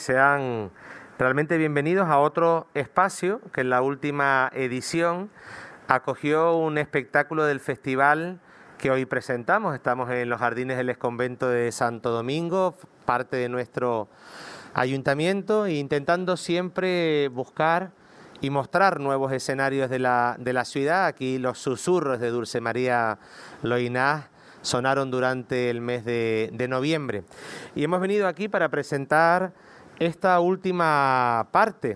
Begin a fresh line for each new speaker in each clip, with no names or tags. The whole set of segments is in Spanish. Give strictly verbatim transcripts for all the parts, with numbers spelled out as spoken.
Sean realmente bienvenidos a otro espacio que en la última edición acogió un espectáculo del festival que hoy presentamos. Estamos en los jardines del exconvento de Santo Domingo, parte de nuestro ayuntamiento, e intentando siempre buscar y mostrar nuevos escenarios de la, de la ciudad. Aquí los susurros de Dulce María Loinás sonaron durante el mes de, de noviembre. Y hemos venido aquí para presentar esta última parte,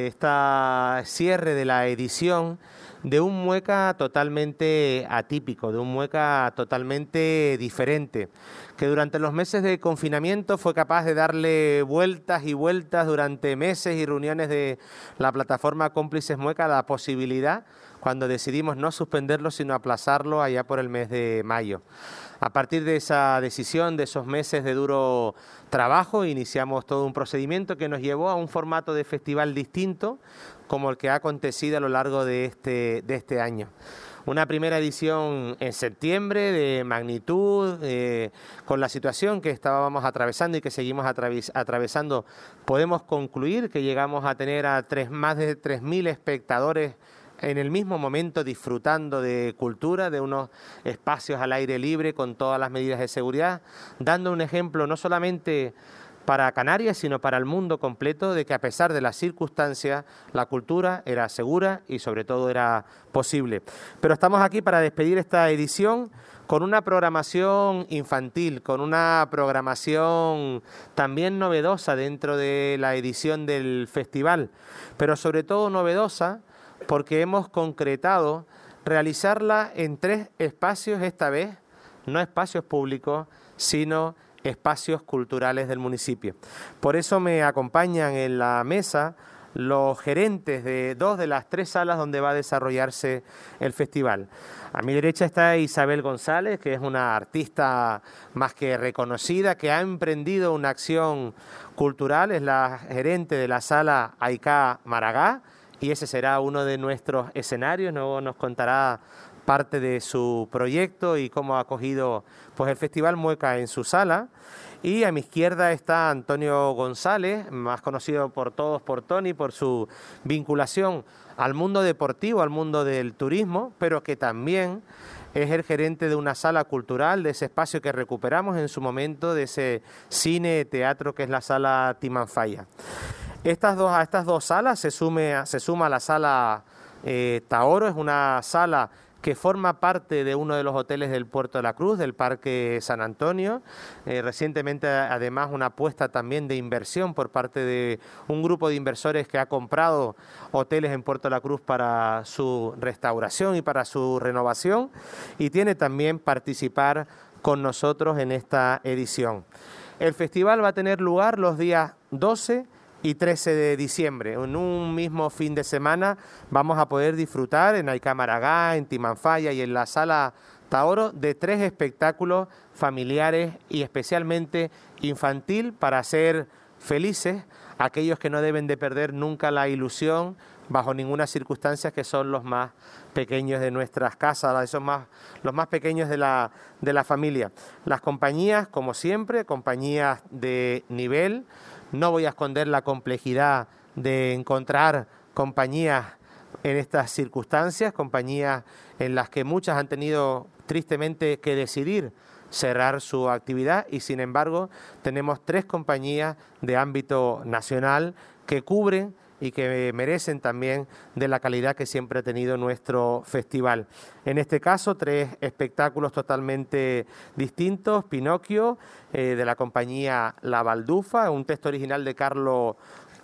este cierre de la edición de un Mueca totalmente atípico, de un Mueca totalmente diferente, que durante los meses de confinamiento fue capaz de darle vueltas y vueltas durante meses y reuniones de la plataforma Cómplices Mueca la posibilidad, cuando decidimos no suspenderlo sino aplazarlo allá por el mes de mayo. A partir de esa decisión, de esos meses de duro trabajo, iniciamos todo un procedimiento que nos llevó a un formato de festival distinto como el que ha acontecido a lo largo de este, de este año. Una primera edición en septiembre de magnitud, eh, con la situación que estábamos atravesando y que seguimos atraves, atravesando, podemos concluir que llegamos a tener a tres, más de tres mil espectadores en el mismo momento disfrutando de cultura, de unos espacios al aire libre con todas las medidas de seguridad, dando un ejemplo no solamente para Canarias, sino para el mundo completo, de que a pesar de las circunstancias, la cultura era segura y sobre todo era posible. Pero estamos aquí para despedir esta edición con una programación infantil, con una programación también novedosa dentro de la edición del festival, pero sobre todo novedosa porque hemos concretado realizarla en tres espacios esta vez, no espacios públicos, sino espacios culturales del municipio. Por eso me acompañan en la mesa los gerentes de dos de las tres salas donde va a desarrollarse el festival. A mi derecha está Isabel González, que es una artista más que reconocida, que ha emprendido una acción cultural, es la gerente de la sala Aicá Maragá, y ese será uno de nuestros escenarios. Luego nos contará parte de su proyecto y cómo ha acogido pues, el Festival Mueca en su sala. Y a mi izquierda está Antonio González, más conocido por todos por Tony, por su vinculación al mundo deportivo, al mundo del turismo, pero que también es el gerente de una sala cultural, de ese espacio que recuperamos en su momento, de ese cine, teatro que es la sala Timanfaya. Estas dos, a estas dos salas se, sume, se suma la sala eh, Taoro, es una sala que forma parte de uno de los hoteles del Puerto de la Cruz, del Parque San Antonio. Eh, recientemente, además, una apuesta también de inversión por parte de un grupo de inversores que ha comprado hoteles en Puerto de la Cruz para su restauración y para su renovación, y tiene también participar con nosotros en esta edición. El festival va a tener lugar los días doce y trece de diciembre. En un mismo fin de semana vamos a poder disfrutar en Aicá Maragá, en Timanfaya y en la sala Taoro de tres espectáculos familiares y especialmente infantil para hacer felices a aquellos que no deben de perder nunca la ilusión bajo ninguna circunstancia, que son los más pequeños de nuestras casas, esos más, los más pequeños de la, de la familia. Las compañías, como siempre, compañías de nivel. No voy a esconder la complejidad de encontrar compañías en estas circunstancias, compañías en las que muchas han tenido tristemente que decidir cerrar su actividad, y sin embargo tenemos tres compañías de ámbito nacional que cubren y que merecen también de la calidad que siempre ha tenido nuestro festival. En este caso, tres espectáculos totalmente distintos. Pinocchio, eh, de la compañía La Baldufa, un texto original de Carlo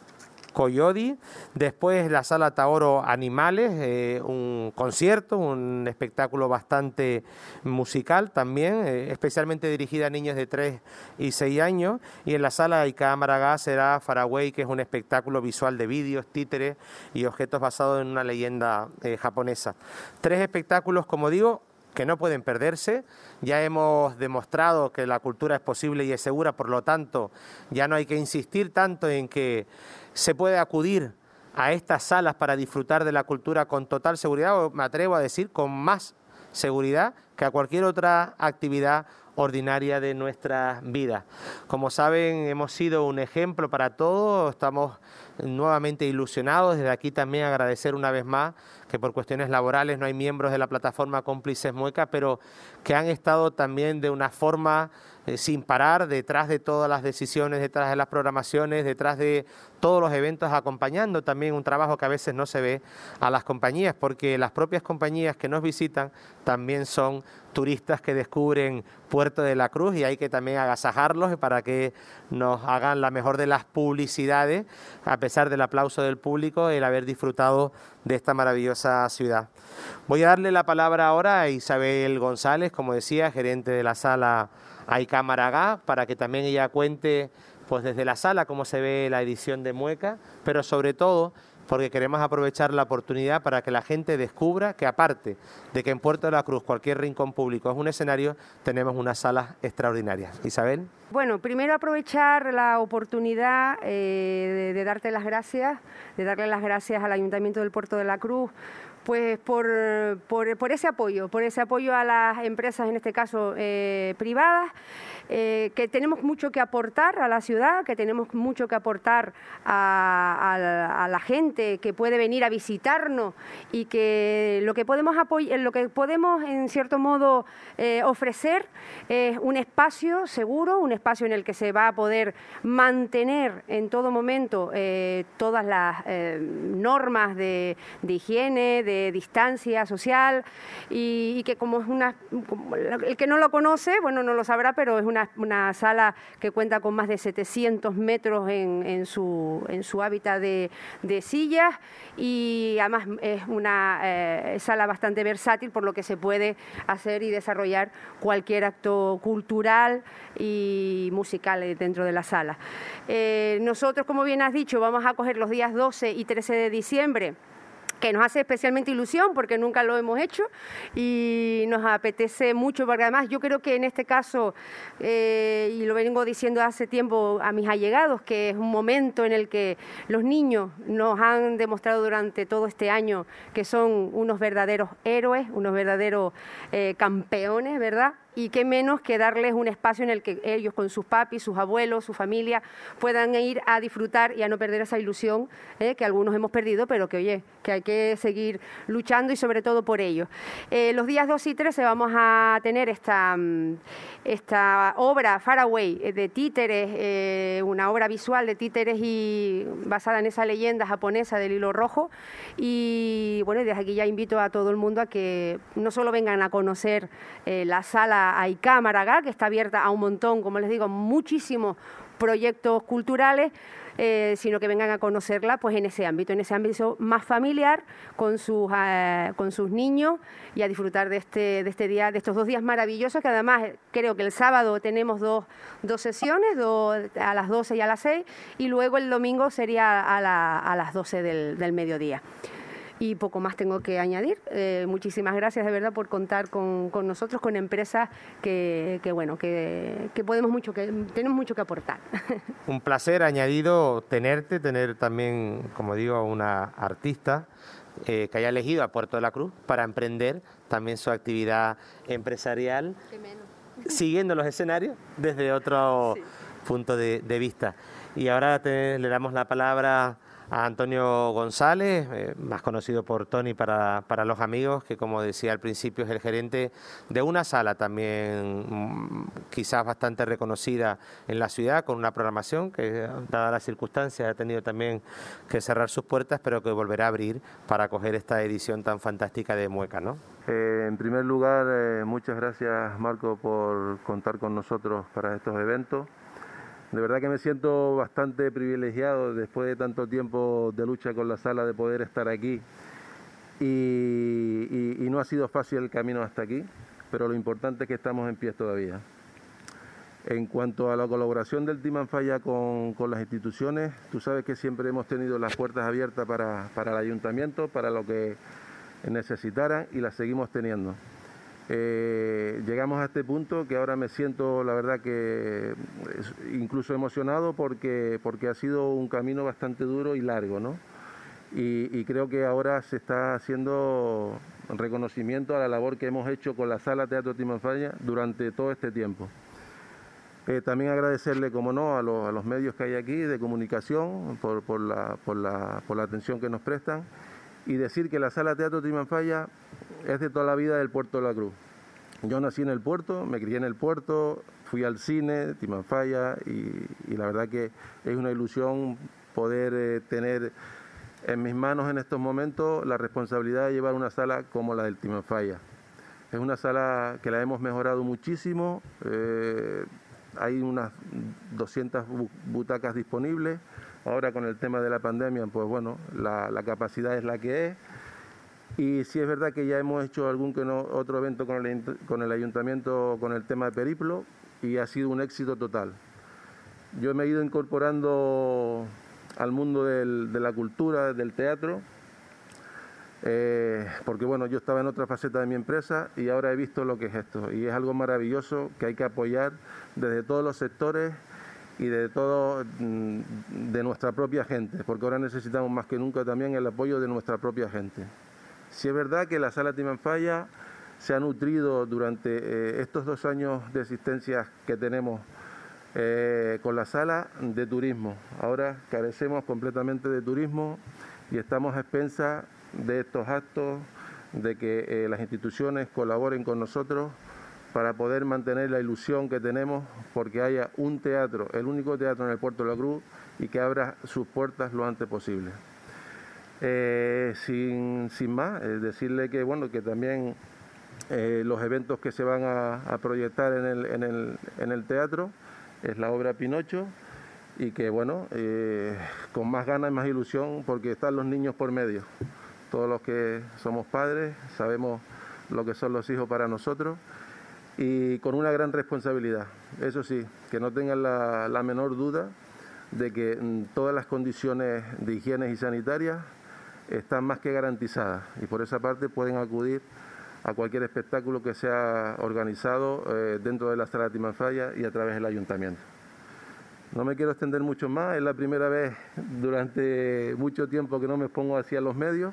Collodi. Después la sala Taoro Animales, eh, un concierto, un espectáculo bastante musical también, eh, especialmente dirigida a niños de tres y seis años. Y en la sala Aicá Maragá será Faraway, que es un espectáculo visual de vídeos, títeres y objetos basados en una leyenda eh, japonesa. Tres espectáculos, como digo, que no pueden perderse. Ya hemos demostrado que la cultura es posible y es segura, por lo tanto ya no hay que insistir tanto en que se puede acudir a estas salas para disfrutar de la cultura con total seguridad, o me atrevo a decir con más seguridad que a cualquier otra actividad ordinaria de nuestras vidas. Como saben, hemos sido un ejemplo para todos, estamos nuevamente ilusionados. Desde aquí también agradecer una vez más que por cuestiones laborales no hay miembros de la plataforma Cómplices Mueca, pero que han estado también de una forma eh, sin parar detrás de todas las decisiones, detrás de las programaciones, detrás de todos los eventos, acompañando también un trabajo que a veces no se ve a las compañías, porque las propias compañías que nos visitan también son turistas que descubren Puerto de la Cruz y hay que también agasajarlos para que nos hagan la mejor de las publicidades, a pesar del aplauso del público, el haber disfrutado de esta maravillosa ciudad. Voy a darle la palabra ahora a Isabel González, como decía, gerente de la sala Aicá Maragá, para que también ella cuente pues desde la sala cómo se ve la edición de Mueca, pero sobre todo porque queremos aprovechar la oportunidad para que la gente descubra que aparte de que en Puerto de la Cruz cualquier rincón público es un escenario, tenemos unas salas extraordinarias. Isabel.
Bueno, primero aprovechar la oportunidad eh, de, de darte las gracias, de darle las gracias al Ayuntamiento del Puerto de la Cruz, pues por, por, por ese apoyo, por ese apoyo a las empresas, en este caso eh, privadas, eh, que tenemos mucho que aportar a la ciudad, que tenemos mucho que aportar a, a, a la gente que puede venir a visitarnos y que lo que podemos apoyar, lo que podemos en cierto modo eh, ofrecer es un espacio seguro, un espacio en el que se va a poder mantener en todo momento eh, todas las eh, normas de, de higiene, de distancia social y, y que como es una, como el que no lo conoce, bueno, no lo sabrá, pero es una, una sala que cuenta con más de setecientos metros en, en, su, en su hábitat de, de sillas y además es una eh, sala bastante versátil, por lo que se puede hacer y desarrollar cualquier acto cultural y musical dentro de la sala. Eh, nosotros, como bien has dicho, vamos a coger los días doce y trece de diciembre, que nos hace especialmente ilusión porque nunca lo hemos hecho y nos apetece mucho, porque además yo creo que en este caso, eh, y lo vengo diciendo hace tiempo a mis allegados, que es un momento en el que los niños nos han demostrado durante todo este año que son unos verdaderos héroes, unos verdaderos eh, campeones, ¿verdad? Y qué menos que darles un espacio en el que ellos con sus papis, sus abuelos, su familia puedan ir a disfrutar y a no perder esa ilusión eh, que algunos hemos perdido, pero que oye, que hay que seguir luchando y sobre todo por ello. Eh, los días dos y trece vamos a tener esta, esta obra Faraway de títeres, eh, una obra visual de títeres y basada en esa leyenda japonesa del hilo rojo y bueno, desde aquí ya invito a todo el mundo a que no solo vengan a conocer eh, la sala Aicá Maragá, que está abierta a un montón, como les digo, muchísimos proyectos culturales, eh, sino que vengan a conocerla pues en ese ámbito, en ese ámbito más familiar, con sus, eh, con sus niños y a disfrutar de este, de este día, de estos dos días maravillosos, que además creo que el sábado tenemos dos, dos sesiones, dos, a las doce y a las seis, y luego el domingo sería a, la, a las doce del, del mediodía. Y poco más tengo que añadir. Eh, muchísimas gracias de verdad por contar con, con nosotros, con empresas que, que bueno, que, que podemos mucho, que tenemos mucho que aportar.
Un placer añadido tenerte, tener también, como digo, una artista eh, que haya elegido a Puerto de la Cruz para emprender también su actividad empresarial,
Qué menos.
Siguiendo los escenarios desde otro sí. punto de, de vista. Y ahora te, le damos la palabra a Antonio González, eh, más conocido por Tony para, para los amigos, que como decía al principio es el gerente de una sala también mmm, quizás bastante reconocida en la ciudad, con una programación que, dadas las circunstancias, ha tenido también que cerrar sus puertas, pero que volverá a abrir para acoger esta edición tan fantástica de Mueca, ¿no?
Eh, en primer lugar, eh, muchas gracias, Marco, por contar con nosotros para estos eventos. De verdad que me siento bastante privilegiado después de tanto tiempo de lucha con la sala de poder estar aquí y, y, y no ha sido fácil el camino hasta aquí, pero lo importante es que estamos en pie todavía. En cuanto a la colaboración del Team Anfaya con, con las instituciones, tú sabes que siempre hemos tenido las puertas abiertas para, para el ayuntamiento, para lo que necesitaran y las seguimos teniendo. Eh, llegamos a este punto que ahora me siento, la verdad, que incluso emocionado porque, porque ha sido un camino bastante duro y largo, ¿no? y, y creo que ahora se está haciendo reconocimiento a la labor que hemos hecho con la Sala Teatro Timanfaya durante todo este tiempo. Eh, también agradecerle, como no, a los, a los medios que hay aquí de comunicación por, por, la, por, la, por la atención que nos prestan, y decir que la Sala Teatro Timanfaya es de toda la vida del Puerto de la Cruz. Yo nací en el puerto, me crié en el puerto, fui al cine, Timanfaya, y, y la verdad que es una ilusión poder eh, tener en mis manos en estos momentos la responsabilidad de llevar una sala como la del Timanfaya. Es una sala que la hemos mejorado muchísimo, eh, hay unas doscientas butacas disponibles. Ahora con el tema de la pandemia, pues bueno, la, la capacidad es la que es. Y sí es verdad que ya hemos hecho algún que no, otro evento con el, con el ayuntamiento con el tema de Periplo y ha sido un éxito total. Yo me he ido incorporando al mundo del, de la cultura, del teatro, eh, porque bueno, yo estaba en otra faceta de mi empresa y ahora he visto lo que es esto. Y es algo maravilloso que hay que apoyar desde todos los sectores y de todo, de nuestra propia gente, porque ahora necesitamos más que nunca también el apoyo de nuestra propia gente. Si es verdad que la Sala Timanfaya se ha nutrido durante eh, estos dos años de existencia que tenemos eh, con la sala de turismo. Ahora carecemos completamente de turismo y estamos a expensas de estos actos, de que eh, las instituciones colaboren con nosotros para poder mantener la ilusión que tenemos porque haya un teatro, el único teatro en el Puerto de la Cruz, y que abra sus puertas lo antes posible. Eh, sin, sin más, eh, decirle que bueno, que también eh, los eventos que se van a, a proyectar en el, en, el, en el teatro es la obra Pinocho, y que bueno, eh, con más ganas y más ilusión porque están los niños por medio. Todos los que somos padres sabemos lo que son los hijos para nosotros, y con una gran responsabilidad. Eso sí, que no tengan la, la menor duda de que mm, todas las condiciones de higiene y sanitarias están más que garantizadas, y por esa parte pueden acudir a cualquier espectáculo que sea organizado eh, dentro de la Sala Timanfaya y a través del ayuntamiento. No me quiero extender mucho más, es la primera vez durante mucho tiempo que no me expongo hacia los medios,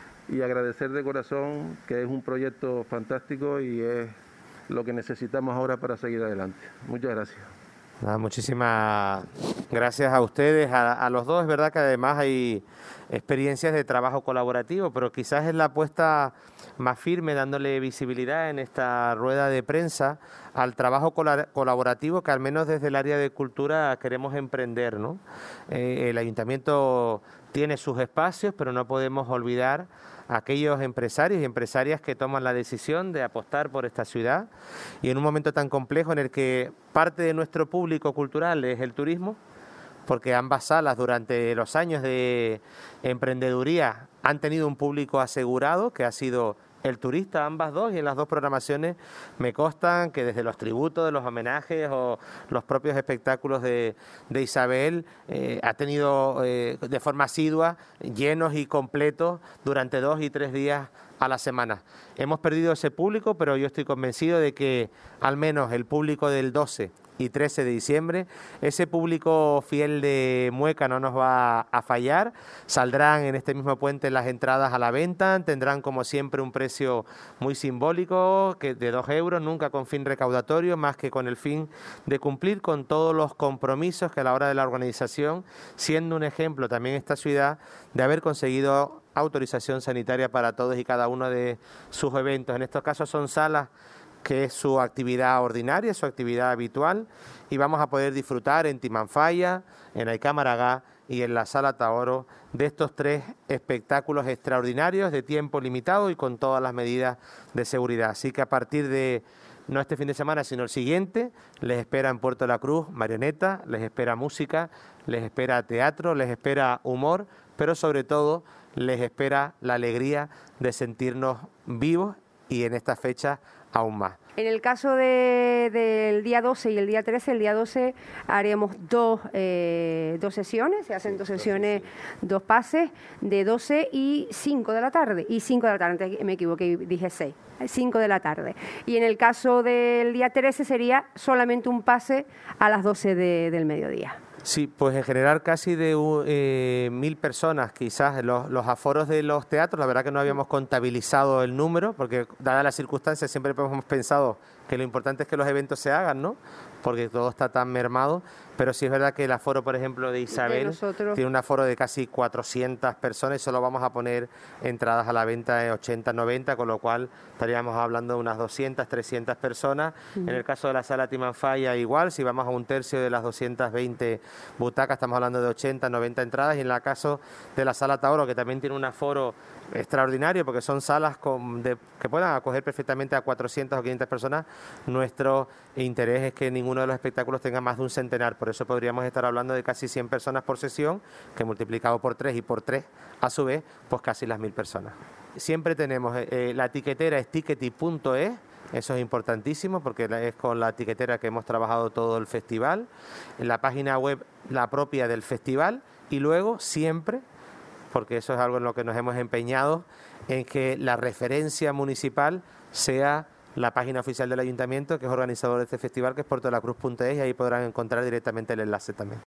y agradecer de corazón que es un proyecto fantástico y es lo que necesitamos ahora para seguir adelante. Muchas gracias.
Nada, muchísimas gracias a ustedes, a, a los dos. Es verdad que además hay experiencias de trabajo colaborativo, pero quizás es la apuesta más firme, dándole visibilidad en esta rueda de prensa al trabajo colaborativo que al menos desde el área de cultura queremos emprender, ¿no? Eh, el ayuntamiento tiene sus espacios, pero no podemos olvidar a aquellos empresarios y empresarias que toman la decisión de apostar por esta ciudad, y en un momento tan complejo en el que parte de nuestro público cultural es el turismo, porque ambas salas durante los años de emprendeduría han tenido un público asegurado que ha sido el turista, ambas dos, y en las dos programaciones me constan que desde los tributos, de los homenajes o los propios espectáculos de, de Isabel eh, ha tenido eh, de forma asidua, llenos y completos durante dos y tres días a la semana. Hemos perdido ese público, pero yo estoy convencido de que al menos el público del doce y trece de diciembre, ese público fiel de Mueca no nos va a fallar. Saldrán en este mismo puente las entradas a la venta, tendrán como siempre un precio muy simbólico, que de dos euros, nunca con fin recaudatorio, más que con el fin de cumplir con todos los compromisos que a la hora de la organización, siendo un ejemplo también esta ciudad de haber conseguido autorización sanitaria para todos y cada uno de sus eventos. En estos casos son salas que es su actividad ordinaria, su actividad habitual, y vamos a poder disfrutar en Timanfaya, en Aycamaragá y en la Sala Taoro de estos tres espectáculos extraordinarios de tiempo limitado y con todas las medidas de seguridad. Así que a partir de no este fin de semana, sino el siguiente, les espera en Puerto de la Cruz marioneta, les espera música, les espera teatro, les espera humor, pero sobre todo les espera la alegría de sentirnos vivos, y en esta fecha aún más.
En el caso de, del día doce y el día trece, el día doce haremos dos, eh, dos sesiones, se hacen dos sesiones, dos pases de doce y cinco de la tarde, y cinco de la tarde, antes me equivoqué, dije seis, cinco de la tarde. Y en el caso del día trece sería solamente un pase a las doce de, del mediodía.
Sí, pues en general casi de eh, mil personas, quizás. Los, los aforos de los teatros, la verdad que no habíamos contabilizado el número, porque dadas las circunstancias siempre hemos pensado que lo importante es que los eventos se hagan, ¿no? Porque todo está tan mermado, pero sí es verdad que el aforo, por ejemplo, de Isabel
de
tiene un aforo de casi cuatrocientas personas y solo vamos a poner entradas a la venta de ochenta, noventa, con lo cual estaríamos hablando de unas doscientas, trescientas personas. Mm. En el caso de la sala Timanfaya igual, si vamos a un tercio de las doscientas veinte butacas, estamos hablando de ochenta, noventa entradas, y en el caso de la sala Tauro, que también tiene un aforo extraordinario porque son salas con de, que puedan acoger perfectamente a cuatrocientas o quinientas personas, nuestro interés es que ninguno de los espectáculos tenga más de un centenar, por eso podríamos estar hablando de casi cien personas por sesión, que multiplicado por tres y por tres a su vez, pues casi las mil personas. Siempre tenemos, eh, la etiquetera es tickety punto es, eso es importantísimo porque es con la etiquetera que hemos trabajado todo el festival, en la página web la propia del festival, y luego siempre, porque eso es algo en lo que nos hemos empeñado, en que la referencia municipal sea la página oficial del ayuntamiento, que es organizador de este festival, que es puertolacruz punto es, y ahí podrán encontrar directamente el enlace también.